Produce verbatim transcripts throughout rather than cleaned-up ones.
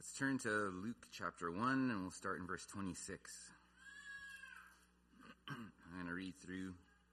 Let's turn to Luke chapter one, and we'll start in verse twenty-six. I'm going to read through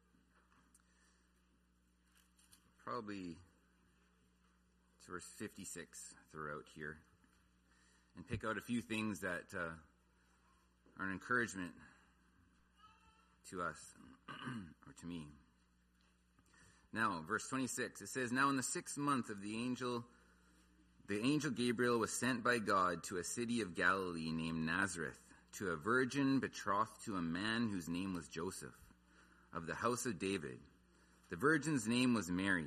probably to verse fifty-six throughout here, and pick out a few things that uh, are an encouragement to us, or to me. Now, verse twenty-six, it says, "Now in the sixth month of the angel, the angel Gabriel was sent by God to a city of Galilee named Nazareth, to a virgin betrothed to a man whose name was Joseph, of the house of David. The virgin's name was Mary.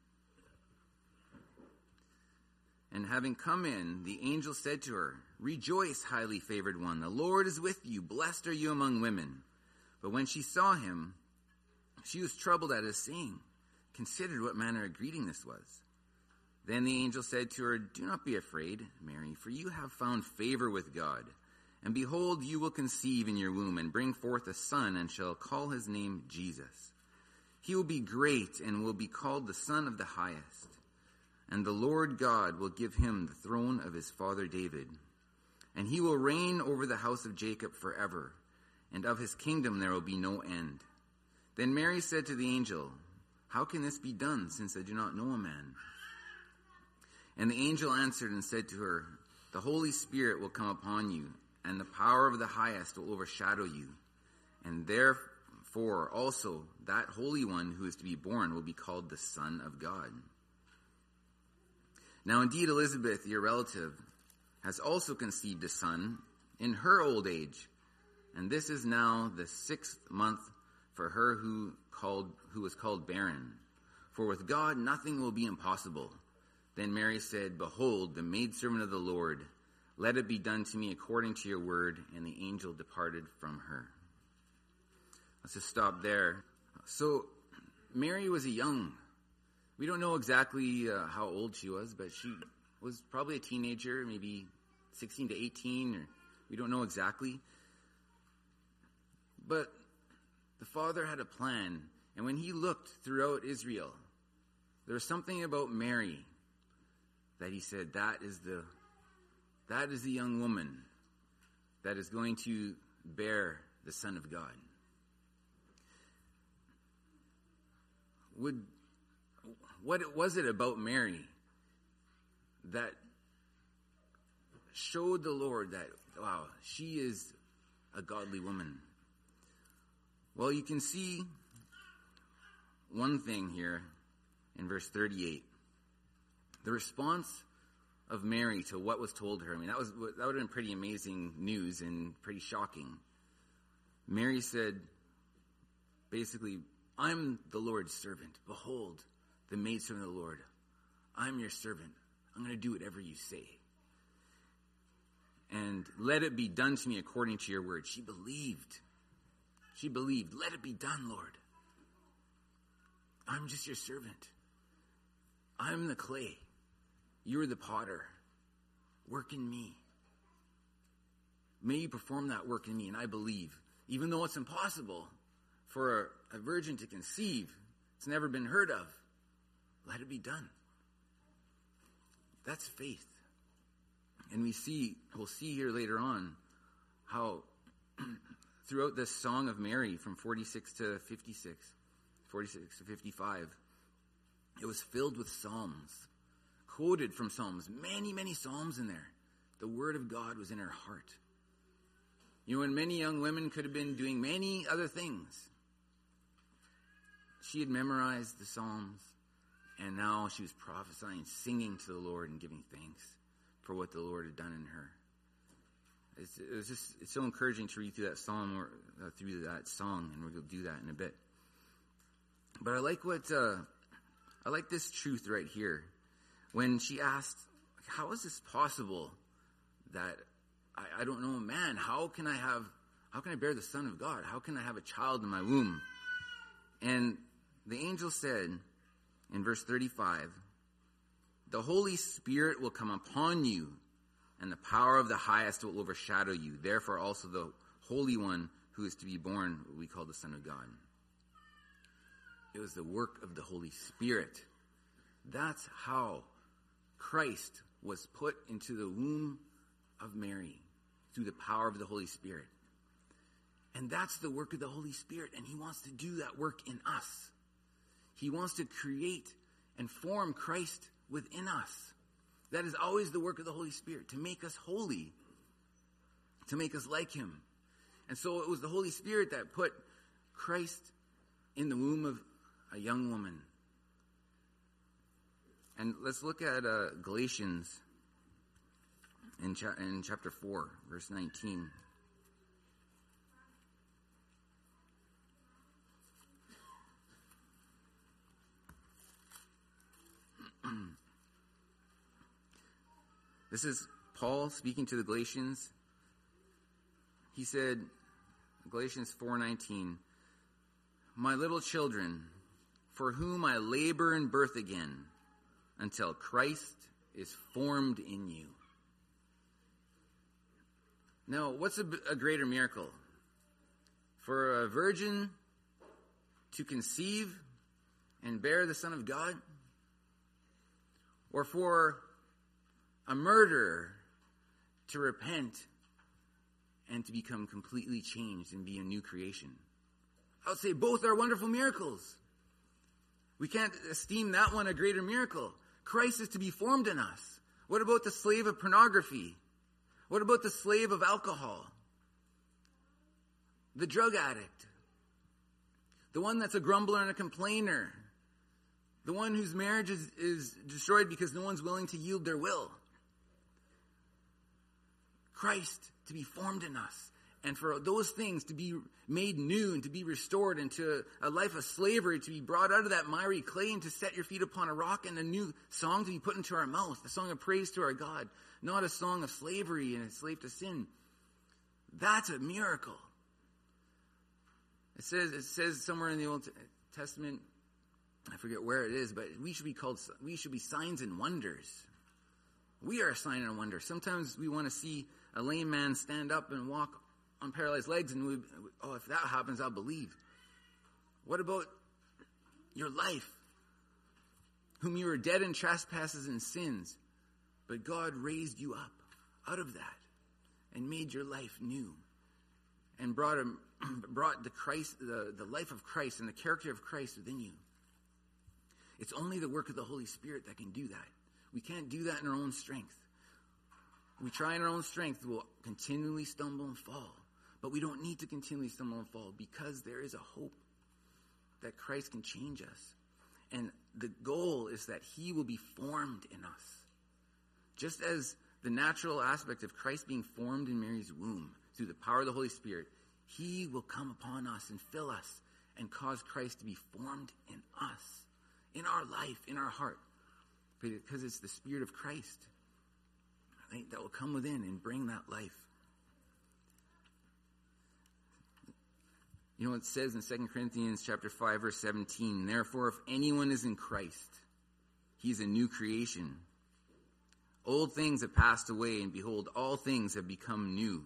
And having come in, the angel said to her, 'Rejoice, highly favored one, the Lord is with you. Blessed are you among women.' But when she saw him, she was troubled at his saying, considered what manner of greeting this was. Then the angel said to her, 'Do not be afraid, Mary, for you have found favor with God. And behold, you will conceive in your womb and bring forth a son, and shall call his name Jesus. He will be great and will be called the Son of the Highest. And the Lord God will give him the throne of his father David. And he will reign over the house of Jacob forever, and of his kingdom there will be no end.' Then Mary said to the angel, 'How can this be done, since I do not know a man?' And the angel answered and said to her, 'The Holy Spirit will come upon you, and the power of the Highest will overshadow you. And therefore also that Holy One who is to be born will be called the Son of God. Now indeed Elizabeth, your relative, has also conceived a son in her old age, and this is now the sixth month for her who called who was called barren. For with God nothing will be impossible.' Then Mary said, 'Behold, the maidservant of the Lord, let it be done to me according to your word.' And the angel departed from her." Let's just stop there. So Mary was a young, we don't know exactly uh, how old she was, but she was probably a teenager, maybe sixteen to eighteen, or we don't know exactly. But the Father had a plan, and when he looked throughout Israel, there was something about Mary that he said, that is the that is the young woman that is going to bear the Son of God. Would what was it about Mary that showed the Lord that, wow, she is a godly woman? Well, you can see one thing here in verse thirty-eight. The response of Mary to what was told her. I mean, that was that would have been pretty amazing news and pretty shocking. Mary said, basically, "I'm the Lord's servant. Behold, the maidservant of the Lord. I'm your servant. I'm going to do whatever you say. And let it be done to me according to your word." She believed. She believed. Let it be done, Lord. I'm just your servant. I'm the clay. You're the potter. Work in me. May you perform that work in me. And I believe, even though it's impossible for a virgin to conceive, it's never been heard of, let it be done. That's faith. And we see, we'll see here later on, how throughout this song of Mary from forty-six to fifty-six, forty-six to fifty-five, it was filled with psalms, quoted from Psalms, many, many Psalms in there. The word of God was in her heart. You know, when many young women could have been doing many other things, she had memorized the Psalms, and now she was prophesying, singing to the Lord, and giving thanks for what the Lord had done in her. It's, it was just, it's so encouraging to read through that psalm or uh, through that song, and we're going to do that in a bit. But I like what, uh, I like this truth right here. When she asked, how is this possible that I, I don't know a man? How can I have, how can I bear the Son of God? How can I have a child in my womb? And the angel said in verse thirty-five, "The Holy Spirit will come upon you, and the power of the Highest will overshadow you. Therefore also the Holy One who is to be born will be called the Son of God." It was the work of the Holy Spirit. That's how Christ was put into the womb of Mary through the power of the Holy Spirit. And that's the work of the Holy Spirit, and he wants to do that work in us. He wants to create and form Christ within us. That is always the work of the Holy Spirit, to make us holy, to make us like him. And so it was the Holy Spirit that put Christ in the womb of a young woman. And let's look at uh, Galatians in, cha- in chapter four, verse nineteen. This is Paul speaking to the Galatians. He said, Galatians four nineteen, "My little children, for whom I labor in birth again, until Christ is formed in you." Now, what's a, a greater miracle? For a virgin to conceive and bear the Son of God? Or for a murderer to repent and to become completely changed and be a new creation? I would say both are wonderful miracles. We can't esteem that one a greater miracle. Christ is to be formed in us. What about the slave of pornography? What about the slave of alcohol? The drug addict? The one that's a grumbler and a complainer? The one whose marriage is, is destroyed because no one's willing to yield their will? Christ to be formed in us, and for those things to be made new and to be restored into a life of slavery, to be brought out of that miry clay and to set your feet upon a rock, and a new song to be put into our mouth, a song of praise to our God, not a song of slavery and a slave to sin. That's a miracle. It says, it says somewhere in the Old Testament, I forget where it is, but we should be called, we should be signs and wonders. We are a sign and a wonder. Sometimes we want to see a lame man stand up and walk on paralyzed legs, and we, oh, if that happens, I'll believe. What about your life? Whom you were dead in trespasses and sins, but God raised you up out of that and made your life new, and brought a, brought the Christ, the, the life of Christ and the character of Christ within you. It's only the work of the Holy Spirit that can do that. We can't do that in our own strength. We try in our own strength, we'll continually stumble and fall. But we don't need to continually stumble and fall, because there is a hope that Christ can change us. And the goal is that he will be formed in us. Just as the natural aspect of Christ being formed in Mary's womb through the power of the Holy Spirit, he will come upon us and fill us and cause Christ to be formed in us, in our life, in our heart. Because it's the Spirit of Christ, right, that will come within and bring that life. You know what it says in Second Corinthians chapter five, verse seventeen, "Therefore, if anyone is in Christ, he is a new creation. Old things have passed away, and behold, all things have become new."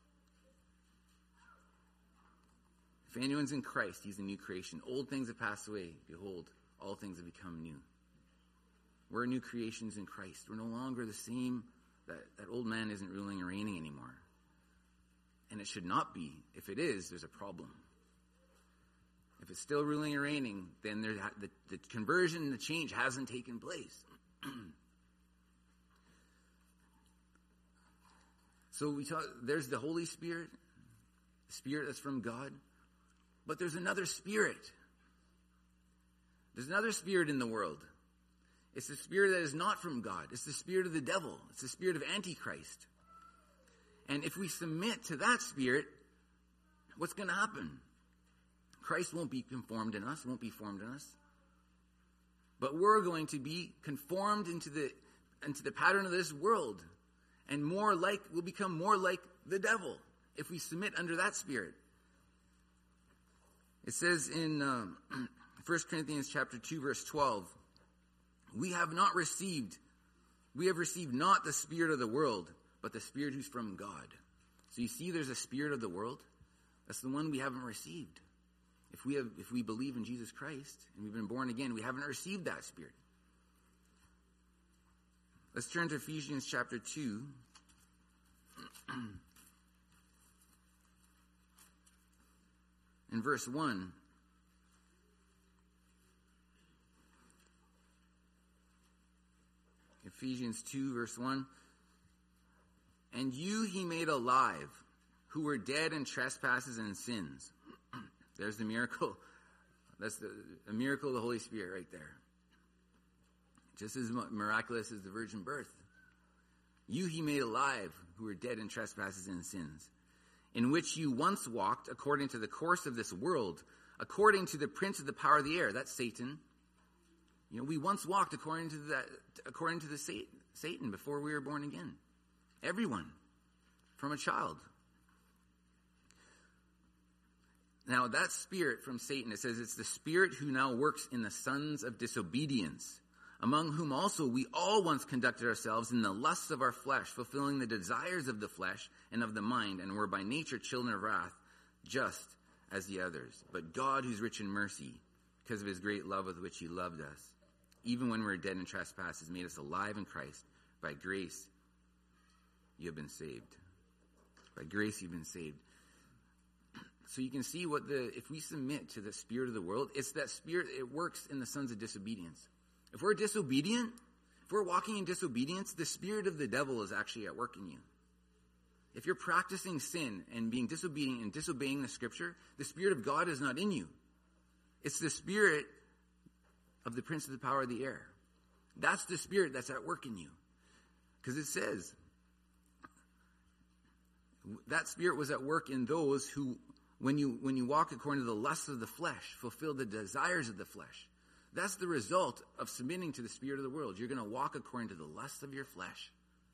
If anyone's in Christ, he's a new creation. Old things have passed away. Behold, all things have become new. We're new creations in Christ. We're no longer the same. That, that old man isn't ruling and reigning anymore. And it should not be. If it is, there's a problem. If it's still ruling and reigning, then there, the, the conversion, the change hasn't taken place. So we talk, there's the Holy Spirit, the Spirit that's from God. But there's another spirit. There's another spirit in the world. It's the spirit that is not from God. It's the spirit of the devil. It's the spirit of Antichrist. And if we submit to that spirit, what's going to happen? Christ won't be conformed in us, won't be formed in us. But we're going to be conformed into the into the pattern of this world. And more like, we'll become more like the devil if we submit under that spirit. It says in um, First Corinthians chapter two, verse twelve, We have not received, we have received not the spirit of the world, but the Spirit who's from God. So you see there's a spirit of the world. That's the one we haven't received. If we have, if we believe in Jesus Christ and we've been born again, we haven't received that spirit. Let's turn to Ephesians chapter two. In verse one, Ephesians two, verse one, and you he made alive, who were dead in trespasses and sins. There's the miracle. That's the a miracle of the Holy Spirit right there. Just as miraculous as the virgin birth. You he made alive, who were dead in trespasses and sins, in which you once walked according to the course of this world, according to the prince of the power of the air. That's Satan. You know, we once walked according to that, according to the Satan before we were born again. Everyone, from a child. Now that spirit from Satan, it says it's the spirit who now works in the sons of disobedience, among whom also we all once conducted ourselves in the lusts of our flesh, fulfilling the desires of the flesh and of the mind, and were by nature children of wrath, just as the others. But God, who's rich in mercy, because of his great love with which he loved us, even when we were dead in trespasses, made us alive in Christ. By grace, you have been saved. By grace, you've been saved. So you can see what the, if we submit to the spirit of the world, it's that spirit, it works in the sons of disobedience. If we're disobedient, if we're walking in disobedience, the spirit of the devil is actually at work in you. If you're practicing sin and being disobedient and disobeying the scripture, the spirit of God is not in you. It's the spirit of the prince of the power of the air. That's the spirit that's at work in you. Because it says, that spirit was at work in those who, when you when you walk according to the lusts of the flesh, fulfill the desires of the flesh. That's the result of submitting to the spirit of the world. You're going to walk according to the lusts of your flesh.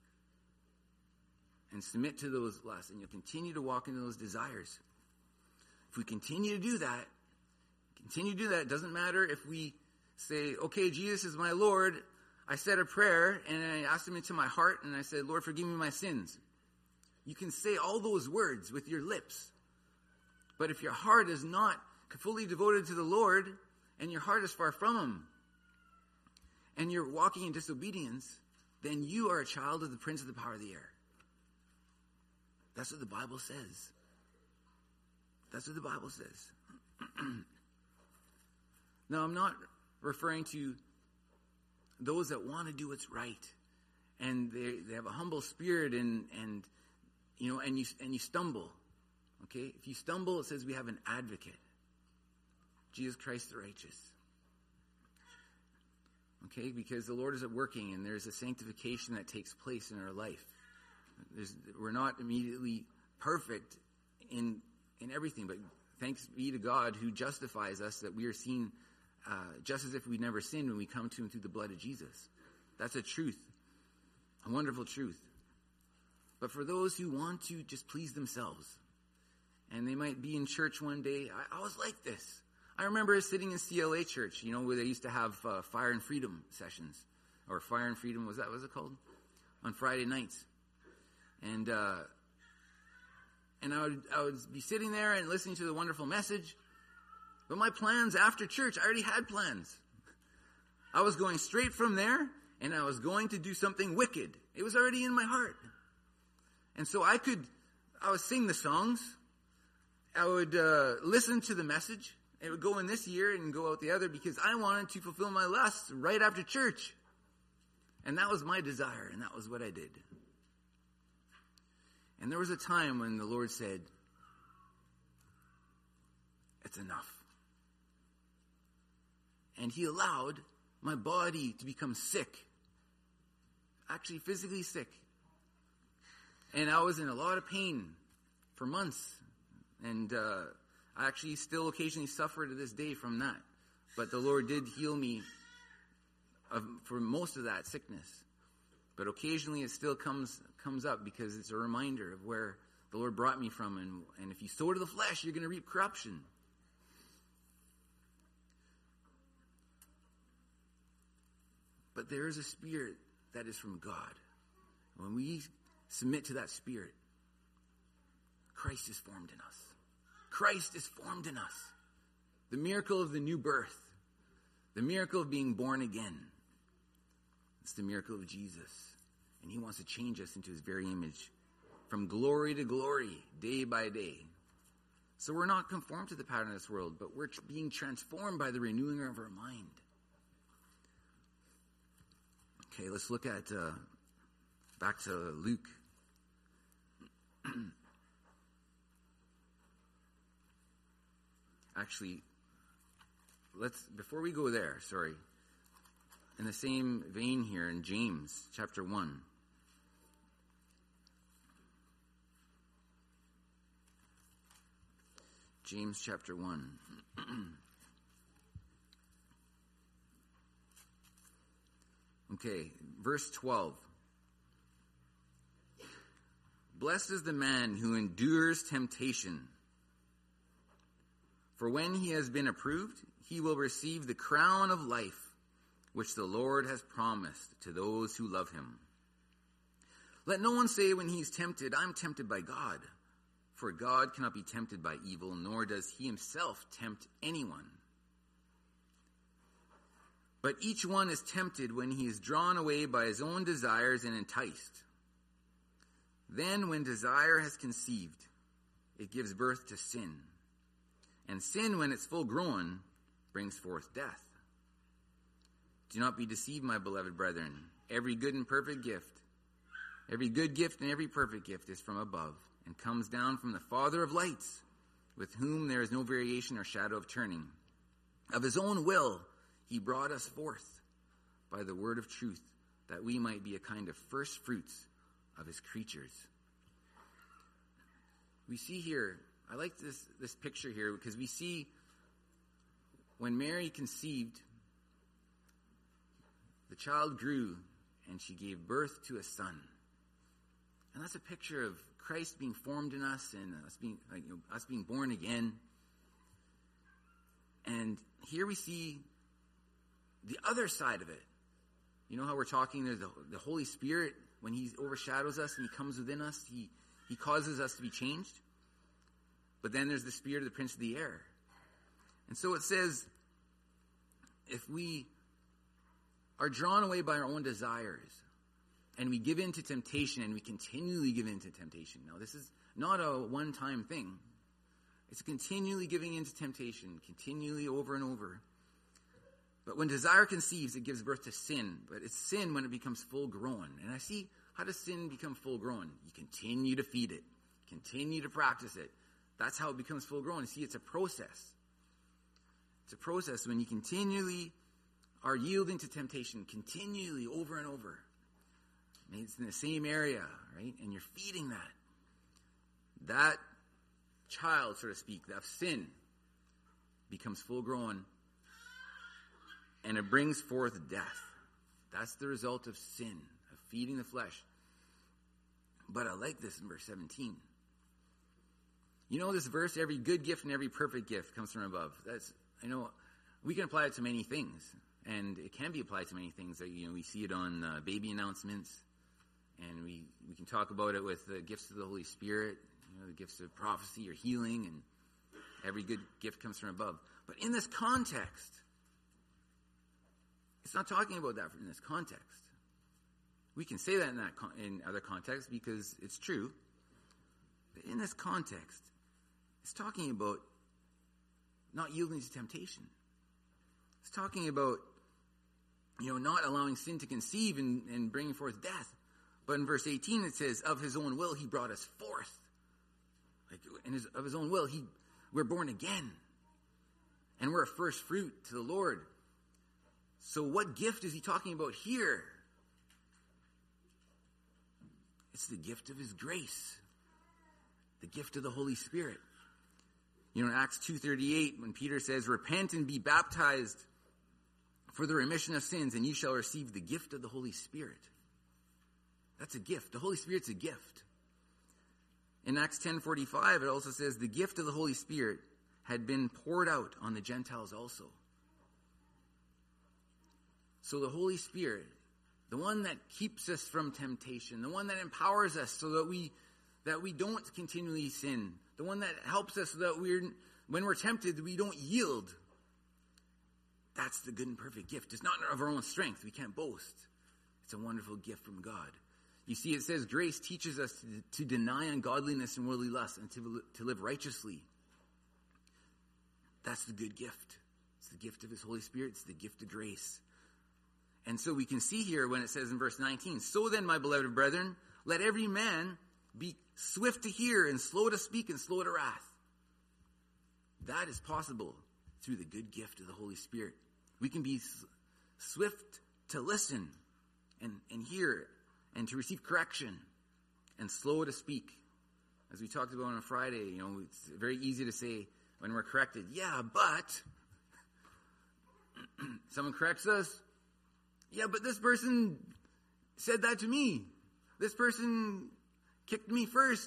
And submit to those lusts. And you'll continue to walk into those desires. If we continue to do that, continue to do that, it doesn't matter if we say, okay, Jesus is my Lord. I said a prayer and I asked him into my heart and I said, Lord, forgive me my sins. You can say all those words with your lips. But if your heart is not fully devoted to the Lord, and your heart is far from him, and you're walking in disobedience, then you are a child of the prince of the power of the air. That's what the Bible says. That's what the Bible says. Now, I'm not referring to those that want to do what's right, and they, they have a humble spirit, and and you know, and you and you stumble. Okay, if you stumble, it says we have an advocate. Jesus Christ the righteous. Okay, because the Lord is at working and there's a sanctification that takes place in our life. There's, we're not immediately perfect in in everything, but thanks be to God who justifies us, that we are seen uh, just as if we never sinned when we come to him through the blood of Jesus. That's a truth, a wonderful truth. But for those who want to just please themselves, and they might be in church one day, I, I was like this. I remember sitting in C L A church, you know, where they used to have uh, Fire and Freedom sessions. Or Fire and Freedom, was that what was it called? On Friday nights. And uh, and I would, I would be sitting there and listening to the wonderful message. But my plans after church, I already had plans. I was going straight from there, and I was going to do something wicked. It was already in my heart. And so I could, I would sing the songs. I would uh, listen to the message. It would go in this year and go out the other because I wanted to fulfill my lusts right after church. And that was my desire, and that was what I did. And there was a time when the Lord said, it's enough. And he allowed my body to become sick. Actually, physically sick. And I was in a lot of pain for months. And uh, I actually still occasionally suffer to this day from that. But the Lord did heal me of, for most of that sickness. But occasionally it still comes comes up because it's a reminder of where the Lord brought me from. And, and if you sow to the flesh, you're going to reap corruption. But there is a spirit that is from God. When we submit to that spirit, Christ is formed in us. Christ is formed in us. The miracle of the new birth. The miracle of being born again. It's the miracle of Jesus. And he wants to change us into his very image. from glory to glory, day by day. So we're not conformed to the pattern of this world, but we're being transformed by the renewing of our mind. Okay, let's look at, uh, back to Luke. Actually, let's, before we go there, sorry, in the same vein here in James chapter one. James chapter one. Okay, verse twelve. Blessed is the man who endures temptation, for when he has been approved, he will receive the crown of life, which the Lord has promised to those who love him. Let no one say when he is tempted, I'm tempted by God. For God cannot be tempted by evil, nor does he himself tempt anyone. But each one is tempted when he is drawn away by his own desires and enticed. Then when desire has conceived, it gives birth to sin. And sin, when it's full grown, brings forth death. Do not be deceived, my beloved brethren. Every good and perfect gift, every good gift and every perfect gift is from above, and comes down from the Father of lights, with whom there is no variation or shadow of turning. Of his own will, he brought us forth by the word of truth, that we might be a kind of first fruits of his creatures. We see here, I like this, this picture here, because we see when Mary conceived, the child grew, and she gave birth to a son. And that's a picture of Christ being formed in us, and us being, like, you know, us being born again. And here we see the other side of it. You know how we're talking, there's the, the Holy Spirit, when he overshadows us and he comes within us, he, he causes us to be changed. But then there's the spirit of the prince of the air. And so it says, if we are drawn away by our own desires, and we give in to temptation, and we continually give in to temptation. Now, this is not a one-time thing. It's continually giving in to temptation, continually over and over. But when desire conceives, it gives birth to sin. But it's sin when it becomes full-grown. And I see, how does sin become full-grown? You continue to feed it. Continue to practice it. That's how it becomes full-grown. You see, it's a process. It's a process when you continually are yielding to temptation, continually over and over. And it's in the same area, right? And you're feeding that. That child, so to speak, that sin becomes full-grown, and it brings forth death. That's the result of sin, of feeding the flesh. But I like this in verse seventeen. You know this verse, every good gift and every perfect gift comes from above. That's, I know, we can apply it to many things. And it can be applied to many things. You know, we see it on uh, baby announcements. And we, we can talk about it with the gifts of the Holy Spirit, you know, the gifts of prophecy or healing, and every good gift comes from above. But in this context, it's not talking about that in this context. We can say that in that con- in other contexts because it's true. But in this context, it's talking about not yielding to temptation. It's talking about, you know, not allowing sin to conceive and, and bringing forth death. But in verse eighteen, it says, of his own will, he brought us forth. Like, in his, of his own will, he, we're born again. And we're a first fruit to the Lord. So what gift is he talking about here? It's the gift of his grace. The gift of the Holy Spirit. You know, in Acts two thirty-eight, when Peter says, repent and be baptized for the remission of sins, and you shall receive the gift of the Holy Spirit. That's a gift. The Holy Spirit's a gift. In Acts ten forty-five, it also says the gift of the Holy Spirit had been poured out on the Gentiles also. So the Holy Spirit, the one that keeps us from temptation, the one that empowers us so that we that we don't continually sin, the one that helps us so that we're, when we're tempted, we don't yield. That's the good and perfect gift. It's not of our own strength. We can't boast. It's a wonderful gift from God. You see, it says grace teaches us to, to deny ungodliness and worldly lust and to, to live righteously. That's the good gift. It's the gift of his Holy Spirit. It's the gift of grace. And so we can see here when it says in verse nineteen, so then, my beloved brethren, let every man be swift to hear and slow to speak and slow to wrath. That is possible through the good gift of the Holy Spirit. We can be swift to listen and, and hear and to receive correction and slow to speak. As we talked about on Friday, you know, it's very easy to say when we're corrected, yeah, but someone corrects us. Yeah, but this person said that to me. This person kicked me first.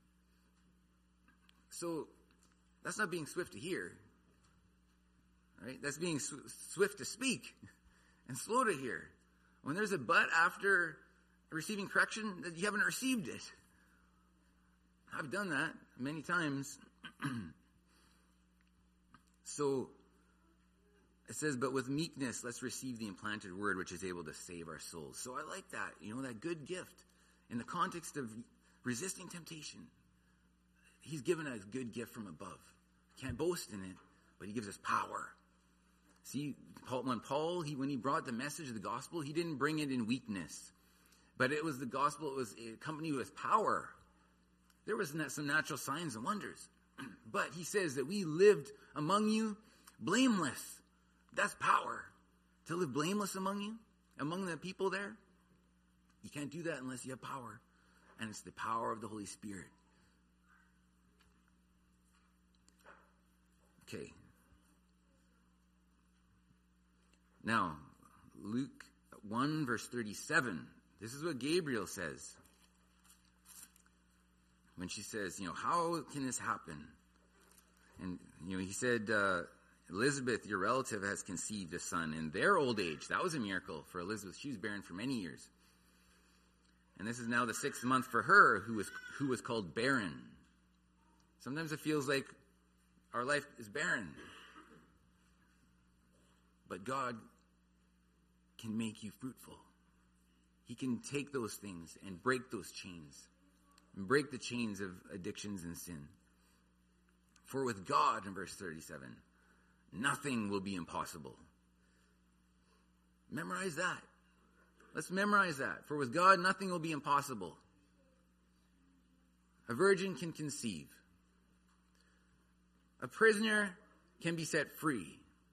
So that's not being swift to hear. Right? That's being sw- swift to speak and slow to hear. When there's a but after receiving correction, that you haven't received it. I've done that many times. So it says, but with meekness, let's receive the implanted word, which is able to save our souls. So I like that, you know, that good gift in the context of resisting temptation. He's given us a good gift from above. Can't boast in it, but he gives us power. See, Paul, when Paul, he, when he brought the message of the gospel, he didn't bring it in weakness, but it was the gospel. It was accompanied with power. There was some natural signs and wonders, but he says that we lived among you blameless. That's power. To live blameless among you, among the people there. You can't do that unless you have power. And it's the power of the Holy Spirit. Okay. Now, Luke one, verse thirty-seven. This is what Gabriel says. When she says, you know, how can this happen? And, you know, he said, uh, Elizabeth, your relative, has conceived a son in their old age. That was a miracle for Elizabeth. She was barren for many years. And this is now the sixth month for her, who was who was called barren. Sometimes it feels like our life is barren. But God can make you fruitful. He can take those things and break those chains. And break the chains of addictions and sin. For with God, in verse thirty-seven, nothing will be impossible. Memorize that. Let's memorize that. For with God, nothing will be impossible. A virgin can conceive. A prisoner can be set free.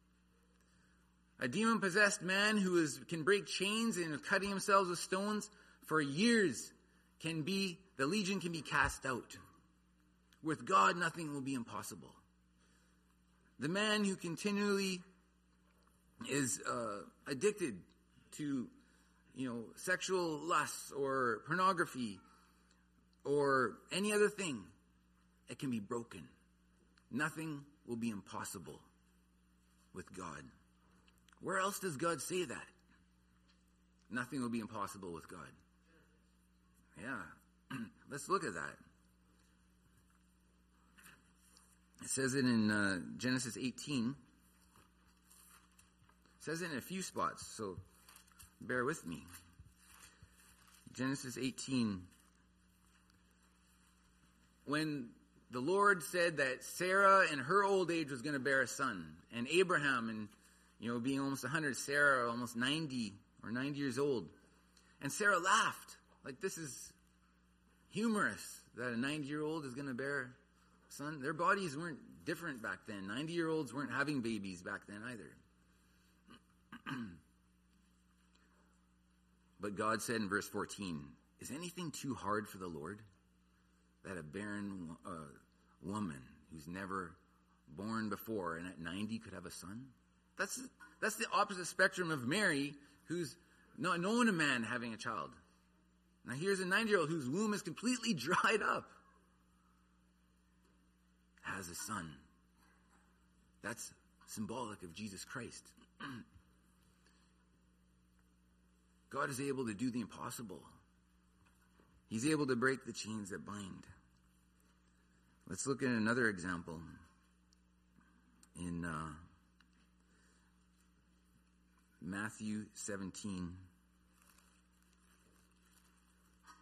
A demon-possessed man who is, can break chains and cutting himself with stones for years can be, the legion can be cast out. With God, nothing will be impossible. The man who continually is uh, addicted to, you know, sexual lust or pornography or any other thing, it can be broken. Nothing will be impossible with God. Where else does God say that? Nothing will be impossible with God. Yeah. Let's look at that. It says it in uh, Genesis eighteen. It says it in a few spots, so bear with me. Genesis eighteen. When the Lord said that Sarah in her old age was going to bear a son, and Abraham, and you know, being almost one hundred, Sarah almost ninety or ninety years old, and Sarah laughed like, this is humorous that a ninety-year-old is going to bear a son. Their bodies weren't different back then. ninety-year-olds weren't having babies back then either. But God said in verse fourteen, is anything too hard for the Lord? That a barren uh, woman who's never born before and at ninety could have a son? That's that's the opposite spectrum of Mary, who's not known a man having a child. Now here's a ninety-year-old whose womb is completely dried up. Has a son. That's symbolic of Jesus Christ. God is able to do the impossible. He's able to break the chains that bind. Let's look at another example in uh, Matthew seventeen.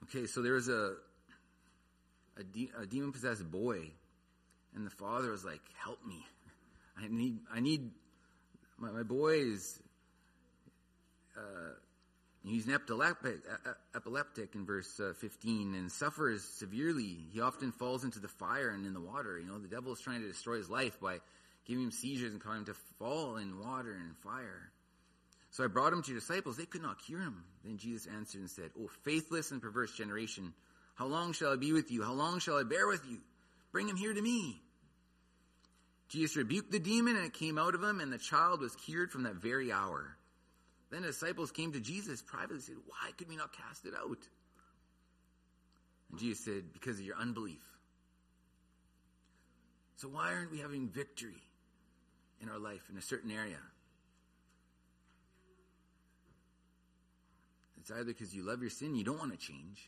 Okay, so there was a a, de- a demon-possessed boy, and the father was like, "Help me! I need, I need my, my boy is uh, he's an epileptic, epileptic in verse uh, fifteen, and suffers severely. He often falls into the fire and in the water. You know, the devil is trying to destroy his life by giving him seizures and causing him to fall in water and fire. So I brought him to your disciples. They could not cure him. Then Jesus answered and said, O faithless and perverse generation, how long shall I be with you? How long shall I bear with you? Bring him here to me. Jesus rebuked the demon, and it came out of him, and the child was cured from that very hour. Then the disciples came to Jesus privately and said, why could we not cast it out? And Jesus said, because of your unbelief. So why aren't we having victory in our life in a certain area? It's either because you love your sin, you don't want to change,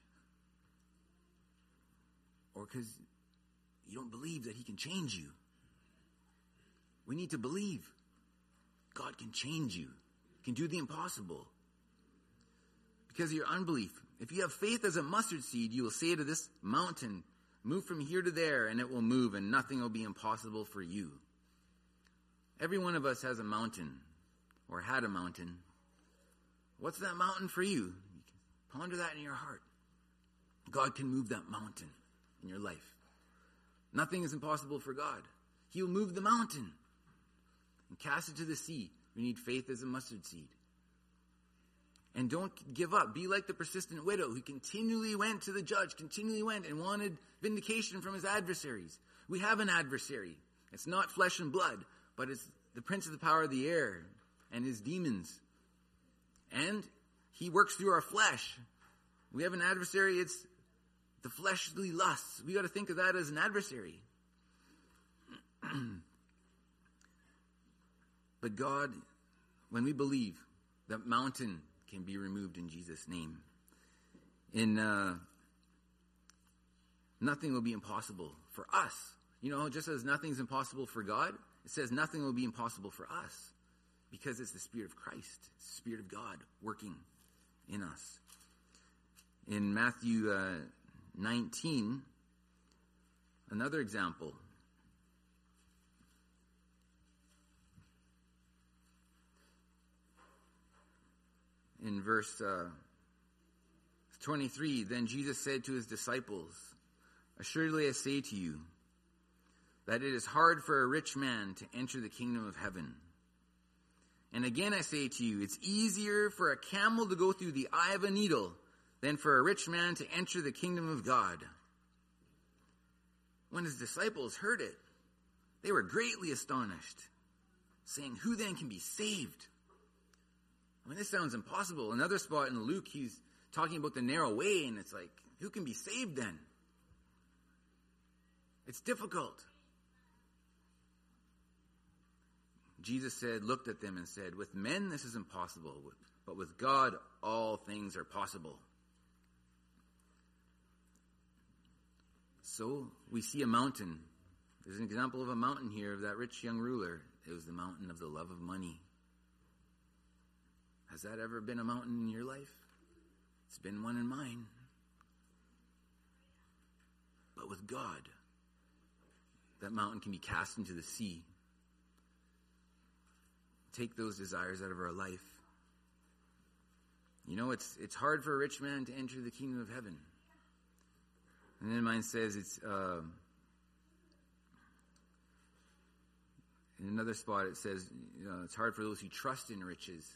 or because you don't believe that he can change you. We need to believe God can change you, can do the impossible. Because of your unbelief. If you have faith as a mustard seed, you will say to this mountain, move from here to there, and it will move, and nothing will be impossible for you. Every one of us has a mountain, or had a mountain. What's that mountain for you? Ponder that in your heart. God can move that mountain in your life. Nothing is impossible for God. He will move the mountain and cast it to the sea. We need faith as a mustard seed. And don't give up. Be like the persistent widow who continually went to the judge, continually went and wanted vindication from his adversaries. We have an adversary. It's not flesh and blood, but it's the prince of the power of the air and his demons. And he works through our flesh. We have an adversary. It's the fleshly lusts. We got to think of that as an adversary. But God, when we believe, that mountain can be removed in Jesus' name. In uh, nothing will be impossible for us. You know, just as nothing's impossible for God, it says nothing will be impossible for us. Because it's the Spirit of Christ, it's the Spirit of God working in us. In Matthew uh, nineteen, another example. In verse uh, twenty-three, then Jesus said to his disciples, assuredly I say to you, that it is hard for a rich man to enter the kingdom of heaven. And again I say to you, it's easier for a camel to go through the eye of a needle than for a rich man to enter the kingdom of God. When his disciples heard it, they were greatly astonished, saying, who then can be saved? I mean, this sounds impossible. Another spot in Luke, he's talking about the narrow way, and it's like, who can be saved then? It's difficult. Jesus said, looked at them and said, with men this is impossible, but with God all things are possible. So we see a mountain. There's an example of a mountain here of that rich young ruler. It was the mountain of the love of money. Has that ever been a mountain in your life? It's been one in mine. But with God, that mountain can be cast into the sea. Take those desires out of our life. You know, it's it's hard for a rich man to enter the kingdom of heaven. And then mine says it's uh, in another spot it says you know, it's hard for those who trust in riches.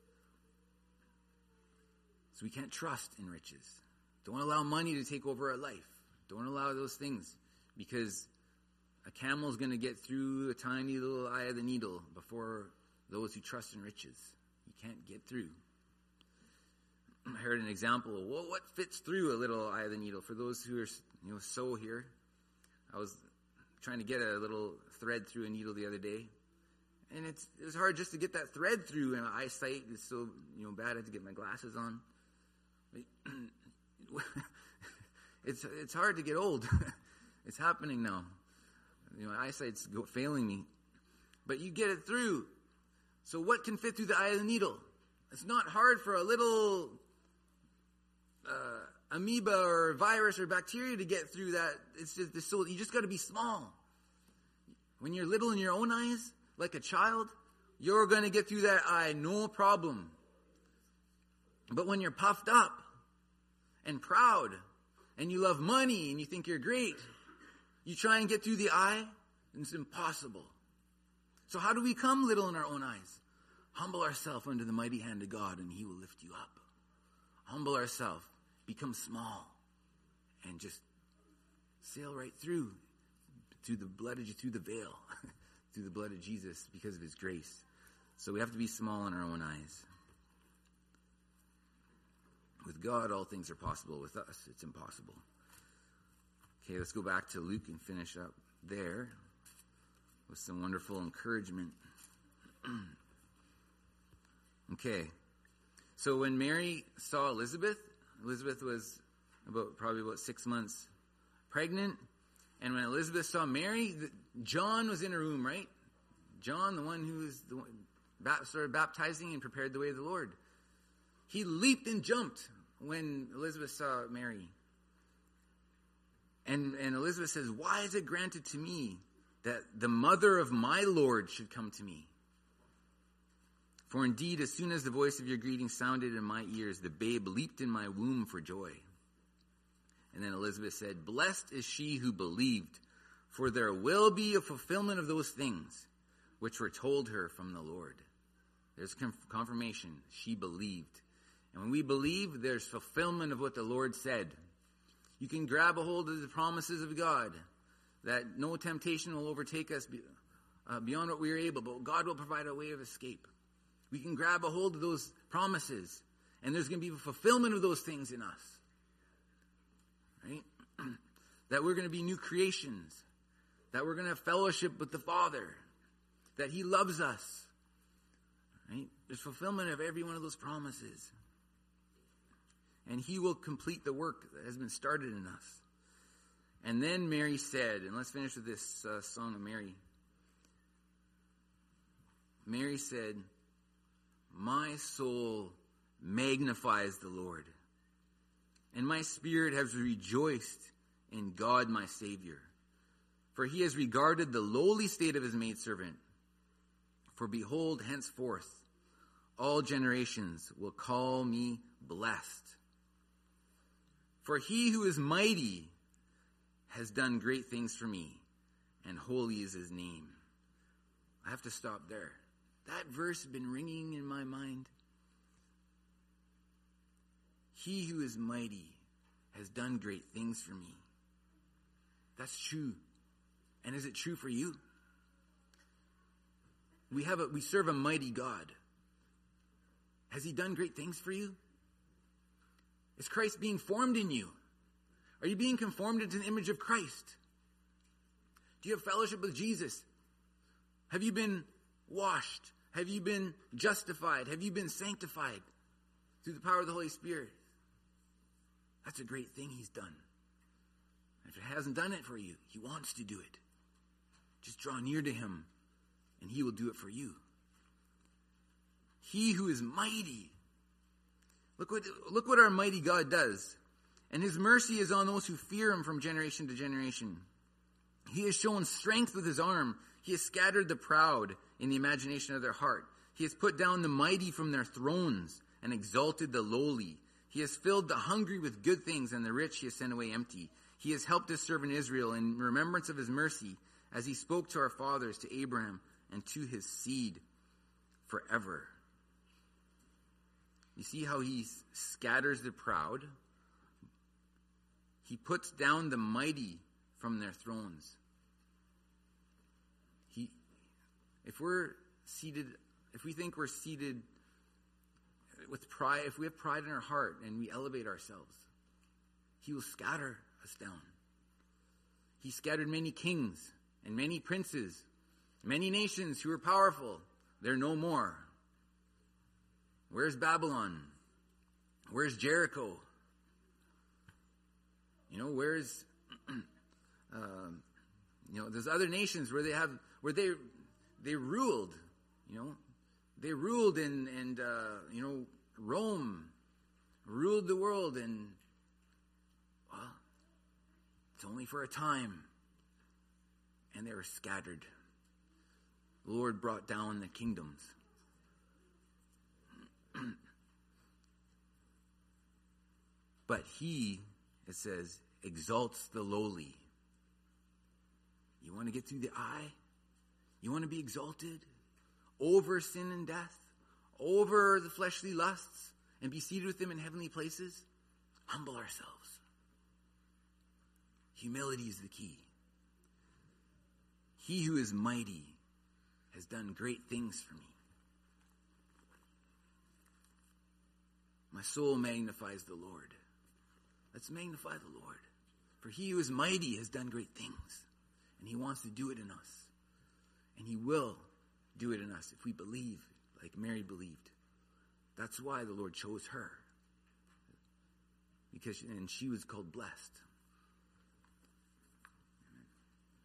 So we can't trust in riches. Don't allow money to take over our life. Don't allow those things, because a camel is going to get through a tiny little eye of the needle before those who trust in riches. You can't get through. I heard an example of, well, what fits through a little eye of the needle? For those who are, you know, sew here, I was trying to get a little thread through a needle the other day, and it's it was hard just to get that thread through, and my eyesight is so you know bad. I had to get my glasses on. it's it's hard to get old. It's happening now. You know, my eyesight's go, failing me, but you get it through. So what can fit through the eye of the needle? It's not hard for a little uh, amoeba or virus or bacteria to get through that. It's just, it's so, you just got to be small. When you're little in your own eyes, like a child, you're going to get through that eye, no problem. But when you're puffed up and proud and you love money and you think you're great, you try and get through the eye, and it's impossible. So how do we come little in our own eyes? Humble ourselves under the mighty hand of God, and he will lift you up. Humble ourselves, become small, and just sail right through, through the blood of, through the veil, through the blood of Jesus, because of his grace. So we have to be small in our own eyes. With God, all things are possible. With us, it's impossible. Okay, let's go back to Luke and finish up there with some wonderful encouragement. Okay, so when Mary saw Elizabeth, Elizabeth was about probably about six months pregnant, and when Elizabeth saw Mary, John was in her womb, right? John, the one who was the one, started baptizing and prepared the way of the Lord. He leaped and jumped when Elizabeth saw Mary. And, and Elizabeth says, why is it granted to me that the mother of my Lord should come to me? For indeed, as soon as the voice of your greeting sounded in my ears, the babe leaped in my womb for joy. And then Elizabeth said, blessed is she who believed, for there will be a fulfillment of those things which were told her from the Lord. There's confirmation. She believed. And when we believe, there's fulfillment of what the Lord said. You can grab a hold of the promises of God, that no temptation will overtake us uh, beyond what we are able, but God will provide a way of escape. We can grab a hold of those promises, and there's going to be a fulfillment of those things in us. Right? That we're going to be new creations, that we're going to have fellowship with the Father, that he loves us. Right? There's fulfillment of every one of those promises. And he will complete the work that has been started in us. And then Mary said, and let's finish with this uh, song of Mary. Mary said, my soul magnifies the Lord, and my spirit has rejoiced in God my Savior. For he has regarded the lowly state of his maidservant. For behold, henceforth, all generations will call me blessed. For he who is mighty has done great things for me, and holy is his name. I have to stop there. That verse has been ringing in my mind. He who is mighty has done great things for me. That's true. And is it true for you? We have a, we serve a mighty God. Has he done great things for you? Is Christ being formed in you? Are you being conformed into the image of Christ? Do you have fellowship with Jesus? Have you been washed? Have you been justified? Have you been sanctified through the power of the Holy Spirit? That's a great thing he's done. If he hasn't done it for you, he wants to do it. Just draw near to him, and he will do it for you. He who is mighty. Look what, look what our mighty God does. And his mercy is on those who fear him from generation to generation. He has shown strength with his arm. He has scattered the proud in the imagination of their heart. He has put down the mighty from their thrones and exalted the lowly. He has filled the hungry with good things, and the rich he has sent away empty. He has helped his servant Israel in remembrance of his mercy, as he spoke to our fathers, to Abraham, and to his seed forever. You see how he scatters the proud? He puts down the mighty from their thrones. He, if we're seated, if we think we're seated with pride, if we have pride in our heart and we elevate ourselves, he will scatter us down. He scattered many kings and many princes, many nations who were powerful. They're no more. Where's Babylon? Where's Jericho? You know, where's, uh, you know, there's other nations where they have, where they, they ruled, you know, they ruled in, and, uh, you know, Rome ruled the world, and It's only for a time. And they were scattered. The Lord brought down the kingdoms. But he, it says, exalts the lowly. You want to get through the eye? You want to be exalted over sin and death, over the fleshly lusts, and be seated with him in heavenly places? Humble ourselves. Humility is the key. He who is mighty has done great things for me. My soul magnifies the Lord. Let's magnify the Lord. For he who is mighty has done great things. And he wants to do it in us. And he will do it in us if we believe like Mary believed. That's why the Lord chose her. Because and she was called blessed.